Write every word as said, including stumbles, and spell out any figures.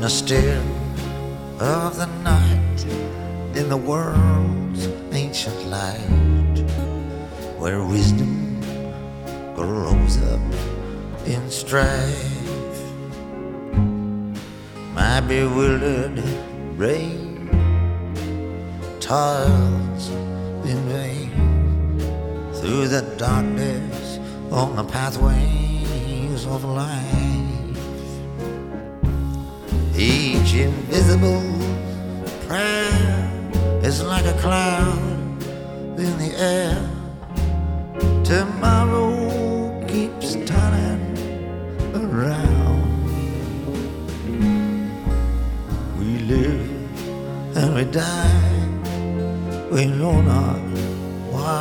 the still of the night, in the world's ancient light, where wisdom grows up in strife. My bewildered brain toils in vain through the darkness on the pathways of life. Each invisible prayer is like a cloud in the air. Tomorrow keeps turning around. We live and we die, we know not